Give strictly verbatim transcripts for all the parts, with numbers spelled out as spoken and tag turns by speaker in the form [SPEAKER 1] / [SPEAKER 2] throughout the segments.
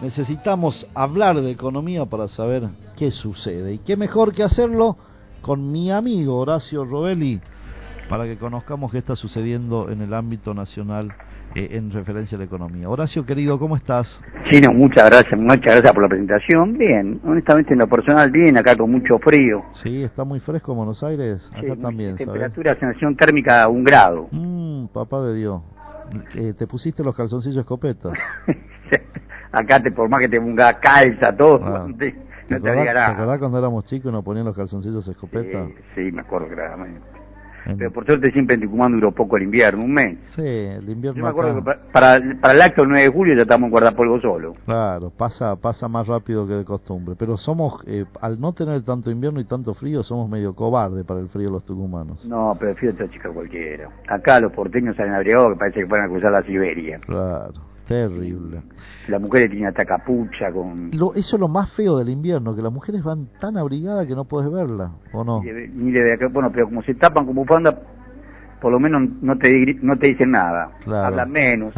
[SPEAKER 1] necesitamos hablar de economía para saber qué sucede. Y qué mejor que hacerlo con mi amigo Horacio Robelli, para que conozcamos qué está sucediendo en el ámbito nacional eh, en referencia a la economía. Horacio, querido, ¿cómo estás?
[SPEAKER 2] Sí, no, muchas gracias, muchas gracias por la presentación. Bien, honestamente en lo personal bien, acá con mucho frío.
[SPEAKER 1] Sí, está muy fresco Buenos Aires, acá
[SPEAKER 2] sí,
[SPEAKER 1] también,
[SPEAKER 2] temperatura, sensación térmica a un grado.
[SPEAKER 1] Mmm, papá de Dios. Eh, ¿Te pusiste los calzoncillos escopetas?
[SPEAKER 2] Acá, te, por más que te ponga calza, todo,
[SPEAKER 1] Ah,
[SPEAKER 2] no te,
[SPEAKER 1] ¿Te,
[SPEAKER 2] no te
[SPEAKER 1] acordás,
[SPEAKER 2] diga nada.
[SPEAKER 1] ¿Te acordás cuando éramos chicos y nos ponían los calzoncillos escopeta?
[SPEAKER 2] Sí, sí, me acuerdo claramente.
[SPEAKER 1] En...
[SPEAKER 2] Pero por suerte siempre en Tucumán duró poco el invierno, un mes.
[SPEAKER 1] Sí, el invierno.
[SPEAKER 2] Yo me acuerdo
[SPEAKER 1] acá...
[SPEAKER 2] que para, para el acto del nueve de julio ya estamos en guardapolvo solo.
[SPEAKER 1] Claro, pasa pasa más rápido que de costumbre. Pero somos, eh, al no tener tanto invierno y tanto frío, somos medio cobardes para el frío los tucumanos.
[SPEAKER 2] No, pero el frío está chica cualquiera. Acá los porteños salen abrigados que parece que van a cruzar la Siberia.
[SPEAKER 1] Claro, terrible.
[SPEAKER 2] Las mujeres tienen hasta capucha con...
[SPEAKER 1] Lo, eso es lo más feo del invierno, que las mujeres van tan abrigadas que no puedes verla, ¿o no?
[SPEAKER 2] Ni de, ni de acá, bueno, pero como se tapan con bufanda, por lo menos no te no te dicen nada.
[SPEAKER 1] Claro.
[SPEAKER 2] Hablan menos.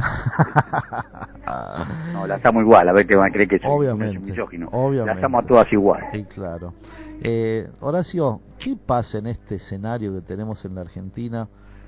[SPEAKER 2] No, las amo igual, a ver qué van a creer que soy,
[SPEAKER 1] obviamente,
[SPEAKER 2] soy misógino.
[SPEAKER 1] obviamente.
[SPEAKER 2] Las amo a todas igual.
[SPEAKER 1] Sí, claro. Eh, Horacio, ¿qué pasa en este escenario que tenemos en la Argentina,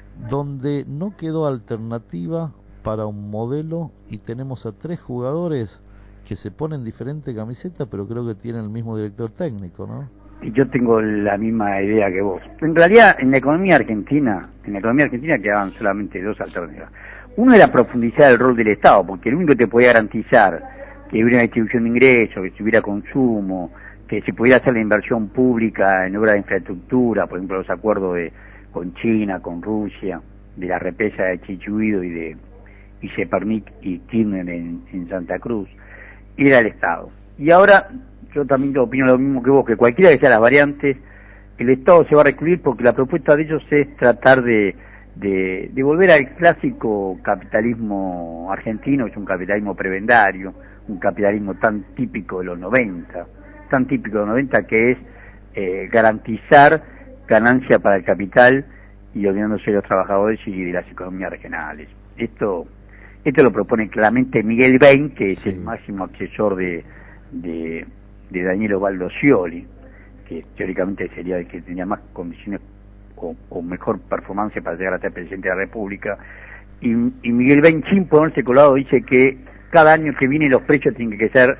[SPEAKER 1] donde no quedó alternativa para un modelo y tenemos a tres jugadores que se ponen diferente camiseta, pero creo que tienen el mismo director técnico, ¿no?
[SPEAKER 2] Y yo tengo la misma idea que vos. En realidad, en la economía argentina, en la economía argentina quedaban solamente dos alternativas. Uno era profundizar el rol del Estado, porque el único que te podía garantizar que hubiera una distribución de ingresos, que hubiera consumo, que se pudiera hacer la inversión pública en obras de infraestructura, por ejemplo los acuerdos de con China, con Rusia, de la represa de Chichuido y de y Sepernik y Kirchner en, en Santa Cruz, era el Estado. Y ahora, yo también opino lo mismo que vos, que cualquiera que sea las variantes, el Estado se va a recluir porque la propuesta de ellos es tratar de, de, de volver al clásico capitalismo argentino, que es un capitalismo prebendario, un capitalismo tan típico de los noventa, tan típico de los noventa que es eh, garantizar ganancia para el capital y olvidándose de los trabajadores y de las economías regionales. Esto esto lo propone claramente Miguel Bain, que es sí. el máximo asesor de, de, de Daniel Osvaldo Scioli, que teóricamente sería el que tenía más condiciones o, o mejor performance para llegar a ser presidente de la República. Y, y Miguel Bain, sin ponerse colado, dice que cada año que viene los precios tienen que ser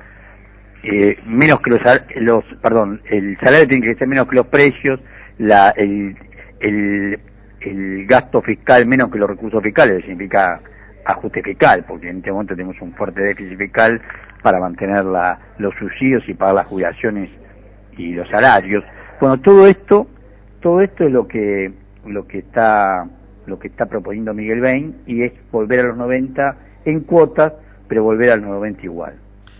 [SPEAKER 2] eh, menos que los, los, perdón, el salario tiene que ser menos que los precios, la, el, el, el gasto fiscal menos que los recursos fiscales, significa ajuste fiscal, porque en este momento tenemos un fuerte déficit fiscal para mantener la, los subsidios y pagar las jubilaciones y los salarios. Bueno, todo esto, todo esto es lo que lo que está lo que está proponiendo Miguel Bain, y es volver a los noventa en cuotas, pero volver a los noventa igual.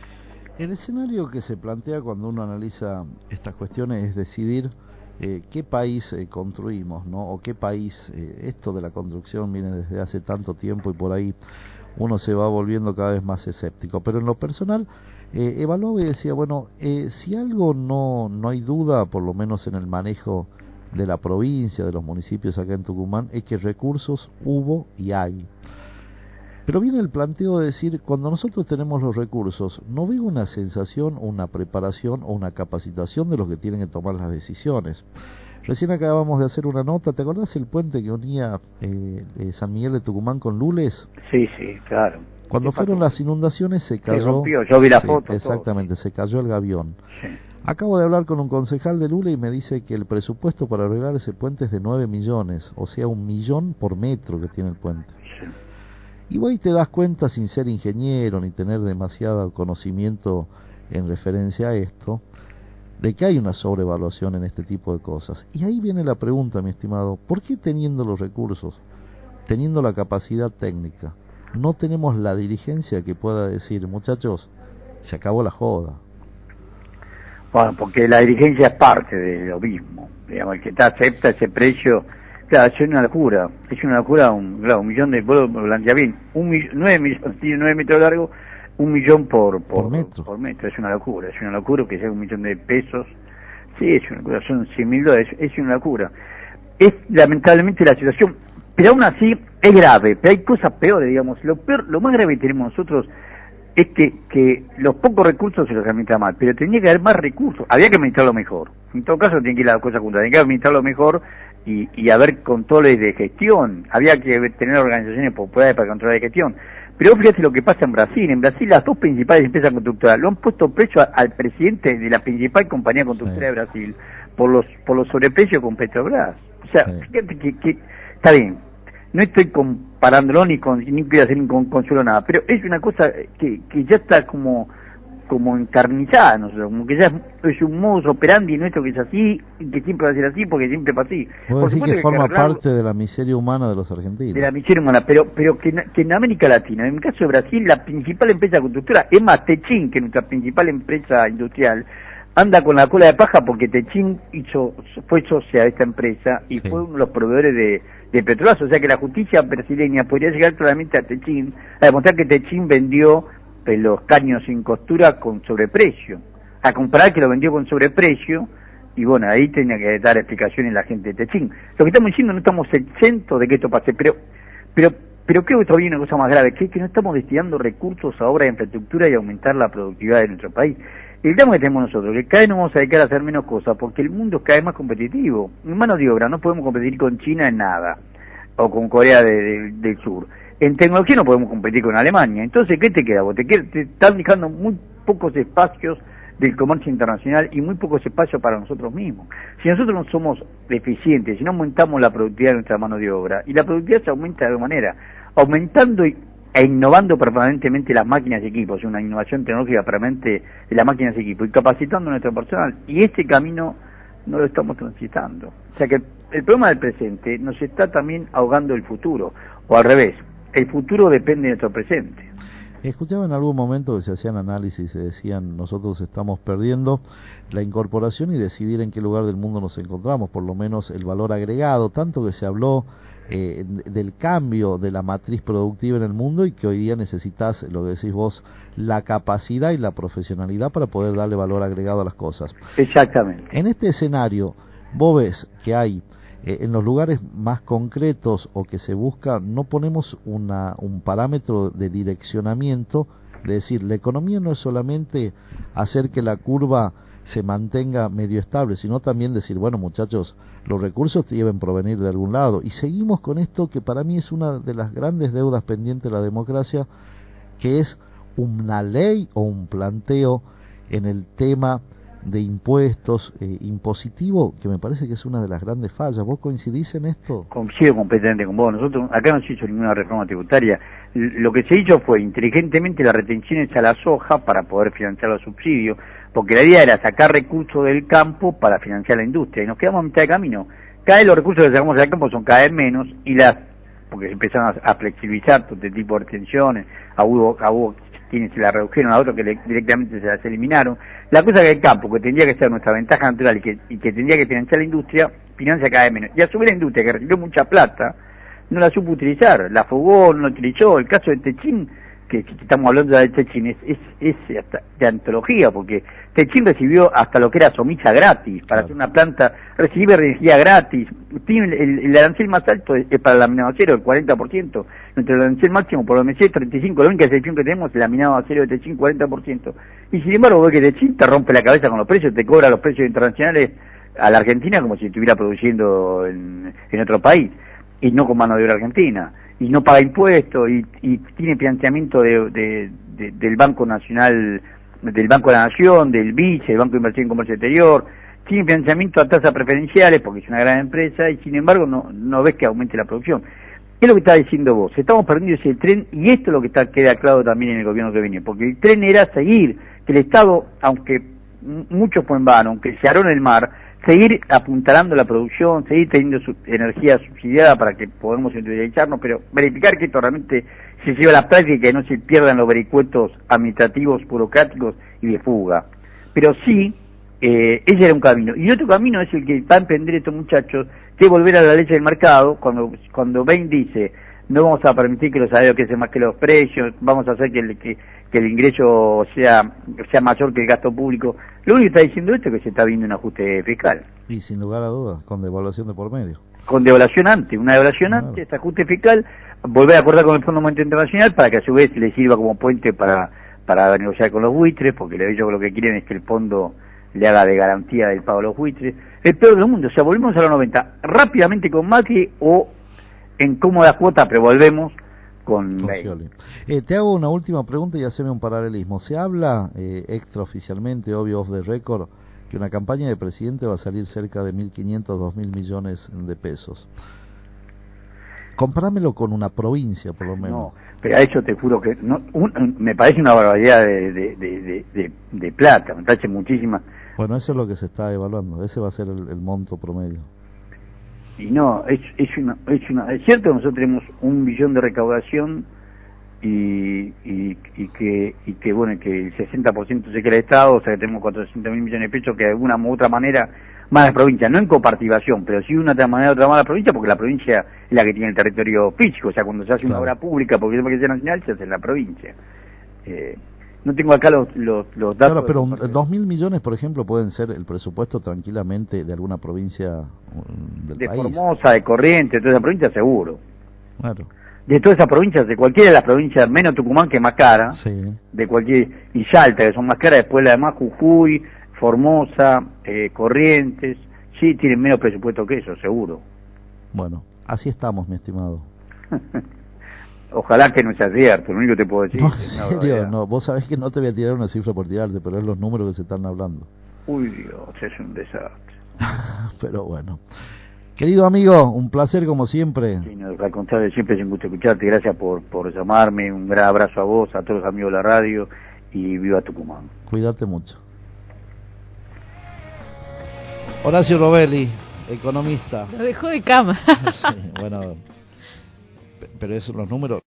[SPEAKER 1] El escenario que se plantea cuando uno analiza estas cuestiones es decidir eh, qué país eh, construimos, ¿no? O qué país, eh, esto de la construcción viene desde hace tanto tiempo y por ahí uno se va volviendo cada vez más escéptico. Pero en lo personal, eh, evaluaba y decía, bueno, eh, si algo no, no hay duda, por lo menos en el manejo de la provincia, de los municipios acá en Tucumán, es que recursos hubo y hay. Pero viene el planteo de decir, cuando nosotros tenemos los recursos, no veo una sensación, una preparación o una capacitación de los que tienen que tomar las decisiones. Recién acabamos de hacer una nota, ¿te acordás el puente que unía eh, eh, San Miguel de Tucumán con Lules?
[SPEAKER 2] Sí, sí, claro.
[SPEAKER 1] Cuando fueron las inundaciones se cayó...
[SPEAKER 2] Se rompió, yo vi la
[SPEAKER 1] sí,
[SPEAKER 2] foto.
[SPEAKER 1] Exactamente,
[SPEAKER 2] todo.
[SPEAKER 1] Se cayó el gavión.
[SPEAKER 2] Sí.
[SPEAKER 1] Acabo de hablar con un concejal de Lules y me dice que el presupuesto para arreglar ese puente es de nueve millones, o sea, un millón por metro que tiene el puente.
[SPEAKER 2] Sí.
[SPEAKER 1] Y vos ahí te das cuenta, sin ser ingeniero ni tener demasiado conocimiento en referencia a esto, de que hay una sobrevaluación en este tipo de cosas. Y ahí viene la pregunta, mi estimado, ¿por qué teniendo los recursos, teniendo la capacidad técnica, no tenemos la dirigencia que pueda decir, muchachos, se acabó la joda?
[SPEAKER 2] Bueno, porque la dirigencia es parte de lo mismo. Digamos, el que te acepta ese precio... Claro, es una locura, es una locura, un, claro, un millón de, vos lo plantea bien, un mill, nueve millones, tiene nueve metros largo, un millón por, por,
[SPEAKER 1] por, metro.
[SPEAKER 2] por metro, es una locura, es una locura que sea un millón de pesos, sí, es una locura, son cien mil dólares, es una locura. Es lamentablemente la situación, pero aún así es grave, pero hay cosas peores, digamos, lo peor, lo más grave que tenemos nosotros es que, que los pocos recursos se los administra mal, pero tenía que haber más recursos, había que administrarlo mejor. En todo caso, tiene que ir las cosas juntas, tenía que administrarlo mejor y, y haber controles de gestión, había que tener organizaciones populares para controlar de gestión. Pero fíjate lo que pasa en Brasil. En Brasil las dos principales empresas constructoras lo han puesto precio a, al presidente de la principal compañía constructora sí. de Brasil por los por los sobreprecios con Petrobras. O sea, sí. fíjate que, que está bien. No estoy comparándolo ni con ni quiero hacer ni con consuelo nada, pero es una cosa que, que ya está como como encarnizada, no sé, como que ya es, es un modus operandi nuestro que es así, y que siempre va a ser así porque siempre va así.
[SPEAKER 1] Por decir que, que forma cargarlo, parte de la miseria humana de los argentinos.
[SPEAKER 2] De la miseria humana, pero pero que, que en América Latina, en el caso de Brasil, la principal empresa constructora, es más Techin, que nuestra principal empresa industrial, anda con la cola de paja porque Techin hizo, fue socia de esta empresa y sí. fue uno de los proveedores de, de petróleo, o sea que la justicia brasileña podría llegar claramente a Techin, a demostrar que Techin vendió los caños sin costura con sobreprecio, a comparar que lo vendió con sobreprecio, y bueno, ahí tenía que dar explicaciones la gente de Techin. Lo que estamos diciendo, no estamos exentos de que esto pase, pero pero pero creo que todavía hay una cosa más grave, que es que no estamos destinando recursos a obras de infraestructura y aumentar la productividad de nuestro país. El tema que tenemos nosotros, que cada vez nos vamos a dedicar a hacer menos cosas, porque el mundo es cada vez más competitivo. En mano de obra no podemos competir con China en nada, o con Corea de, de, del Sur. En tecnología no podemos competir con Alemania. Entonces, ¿qué te queda? Vos te, te están dejando muy pocos espacios del comercio internacional y muy pocos espacios para nosotros mismos. Si nosotros no somos eficientes, si no aumentamos la productividad de nuestra mano de obra, y la productividad se aumenta de dos maneras, aumentando y, e innovando permanentemente las máquinas y equipos, una innovación tecnológica permanente de las máquinas y equipos, y capacitando a nuestro personal. Y este camino no lo estamos transitando. O sea que el problema del presente nos está también ahogando el futuro, o al revés. El futuro depende de nuestro presente.
[SPEAKER 1] Escuchaba en algún momento que se hacían análisis y se decían, nosotros estamos perdiendo la incorporación y decidir en qué lugar del mundo nos encontramos, por lo menos el valor agregado, tanto que se habló eh, del cambio de la matriz productiva en el mundo y que hoy día necesitas, lo que decís vos, la capacidad y la profesionalidad para poder darle valor agregado a las cosas.
[SPEAKER 2] Exactamente.
[SPEAKER 1] En este escenario, vos ves que hay Eh, en los lugares más concretos o que se busca, no ponemos una, un parámetro de direccionamiento, de decir, la economía no es solamente hacer que la curva se mantenga medio estable, sino también decir, bueno muchachos, los recursos deben provenir de algún lado, y seguimos con esto que para mí es una de las grandes deudas pendientes de la democracia, que es una ley o un planteo en el tema de impuestos, eh, impositivo, que me parece que es una de las grandes fallas. ¿Vos coincidís en esto?
[SPEAKER 2] Coincido completamente con vos. Nosotros acá no se hizo ninguna reforma tributaria. Lo que se hizo fue inteligentemente las retenciones a la soja para poder financiar los subsidios, porque la idea era sacar recursos del campo para financiar la industria, y nos quedamos a mitad de camino. Cada vez los recursos que sacamos del campo son cada vez menos, y las porque se empezaron a, a flexibilizar todo este tipo de retenciones, a hubo, a hubo quienes se la redujeron, a otros que le, directamente se las eliminaron. La cosa que el campo, que tendría que ser nuestra ventaja natural y que, y que tendría que financiar la industria, financia cada vez menos. Y a su vez la industria, que recibió mucha plata, no la supo utilizar, la fugó, no la utilizó. El caso de Techin, que, que estamos hablando de Techin, es, es, es de antología, porque Techin recibió hasta lo que era somisa gratis, para claro. hacer una planta, recibe energía gratis. Tiene el, el arancel más alto es, es para el laminado acero, el cuarenta por ciento. Nuestro arancel máximo por lo menos es treinta y cinco por ciento, la única excepción que tenemos es el laminado acero de Techin, cuarenta por ciento. Y sin embargo, ves que Techin te rompe la cabeza con los precios, te cobra los precios internacionales a la Argentina como si estuviera produciendo en, en otro país, y no con mano de obra argentina, y no paga impuestos, y, y tiene financiamiento de, de, de, del Banco Nacional, del Banco de la Nación, del B I C E, el Banco de Inversión y Comercio Exterior, tiene financiamiento a tasas preferenciales porque es una gran empresa, y sin embargo no, no ves que aumente la producción. ¿Qué es lo que está diciendo vos? Estamos perdiendo ese tren, y esto es lo que está queda claro también en el gobierno que viene, porque el tren era seguir, que el Estado, aunque mucho fue en vano, aunque se aró en el mar, seguir apuntalando la producción, seguir teniendo su energía subsidiada para que podamos individualizarnos, pero verificar que esto realmente se lleva a la práctica y que no se pierdan los vericuetos administrativos, burocráticos y de fuga. Pero sí, eh, ese era un camino. Y otro camino es el que va a emprender estos muchachos, que es volver a la ley del mercado, cuando cuando Bain dice, no vamos a permitir que los salarios crezcan más que los precios, vamos a hacer que el, que, que el ingreso sea sea mayor que el gasto público. Lo único que está diciendo esto es que se está viendo un ajuste fiscal.
[SPEAKER 1] Y sin lugar a dudas, con devaluación de por medio.
[SPEAKER 2] Con devaluación antes, una devaluación claro. antes, este ajuste fiscal, volver a acordar con el Fondo Monetario Internacional para que a su vez le sirva como puente para para negociar con los buitres, porque ellos lo que quieren es que el fondo le haga de garantía del pago a los buitres. El peor del mundo, o sea, volvemos a los noventa, rápidamente con Macri o en cómoda cuota, pero volvemos con, con
[SPEAKER 1] Scioli. Eh, te hago una última pregunta y haceme un paralelismo. Se habla eh, extraoficialmente, obvio off the record, que una campaña de presidente va a salir cerca de mil quinientos, dos mil millones de pesos. Comprámelo con una provincia, por lo menos.
[SPEAKER 2] No, pero a eso te juro que no, un, me parece una barbaridad de, de, de, de, de, de plata, me parece muchísima.
[SPEAKER 1] Bueno, eso es lo que se está evaluando, ese va a ser el, el monto promedio.
[SPEAKER 2] Y no, es, es, una, es, una, es cierto que nosotros tenemos un billón de recaudación y, y, y que y que bueno, que el sesenta por ciento se queda el Estado, o sea que tenemos cuatrocientos mil millones de pesos que de alguna u otra manera más la provincia, no en coparticipación, pero sí de una otra manera otra más la provincia, porque la provincia es la que tiene el territorio físico, o sea cuando se hace claro. Una obra pública, porque es una que nacional, se hace en la provincia. Eh, no tengo acá los, los, los datos.
[SPEAKER 1] Claro, pero un, dos mil millones, por ejemplo, pueden ser el presupuesto tranquilamente de alguna provincia del
[SPEAKER 2] de
[SPEAKER 1] país.
[SPEAKER 2] De Formosa, de Corrientes, de toda esa provincia seguro.
[SPEAKER 1] Claro.
[SPEAKER 2] De todas esas provincias, de cualquiera de las provincias, menos Tucumán que es más cara, sí. De cualquier, y Salta que son más caras, después la demás Jujuy, Formosa, eh, Corrientes, sí tienen menos presupuesto que eso, seguro.
[SPEAKER 1] Bueno, así estamos, mi estimado.
[SPEAKER 2] Ojalá que no sea cierto, lo único que te puedo decir.
[SPEAKER 1] No, en serio, no, vos sabés que no te voy a tirar una cifra por tirarte, pero es los números que se están hablando.
[SPEAKER 2] Uy Dios, es un desastre.
[SPEAKER 1] Pero bueno. Querido amigo, un placer como siempre.
[SPEAKER 2] Sí, no, al contrario, siempre es un gusto escucharte, gracias por, por llamarme, un gran abrazo a vos, a todos los amigos de la radio y viva Tucumán.
[SPEAKER 1] Cuídate mucho. Horacio Robelli, economista.
[SPEAKER 3] Lo dejó de cama.
[SPEAKER 1] Sí, bueno, pero esos los números...